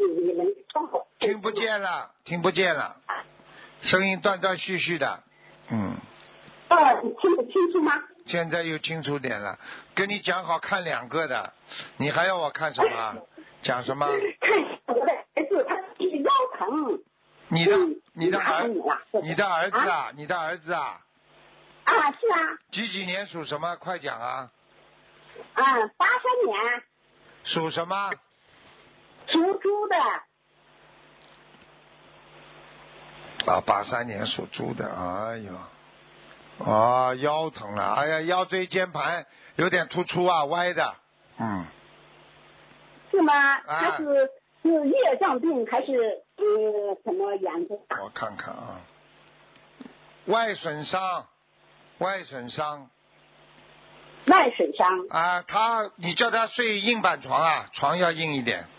你能帮我？ 听不见了，听不见了，声音断断续续的。 你听得清楚吗？ 现在又清楚点了。跟你讲好看2个的，你还要我看什么？讲什么？ 看我的儿子，他是腰疼。 你的儿子啊？ 啊？ 你的儿子啊？ 啊，是啊。 几年属什么？快讲啊 83年。 属什么？ 属猪的。 啊，83年属猪的，哎呦，腰疼了，哎呀，腰椎间盘有点突出啊，歪的， 是吗？他是业障病还是什么严重？ 我看看啊，外损伤。啊，你叫他睡硬板床啊，床要硬一点，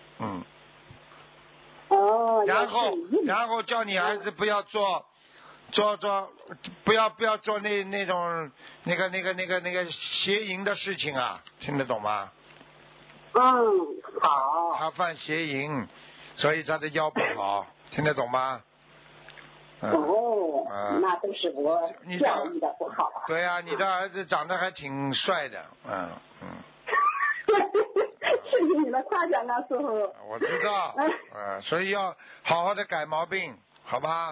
然后叫你儿子不要做，不要做那种那个邪淫的事情啊，听得懂吗？ 好。 他犯邪淫，所以他的腰不好，听得懂吗？ 那都是我教育的不好啊。 对啊，你的儿子长得还挺帅的， 谢谢你的夸奖啊，师傅。 我知道，所以要好好的改毛病，好吧？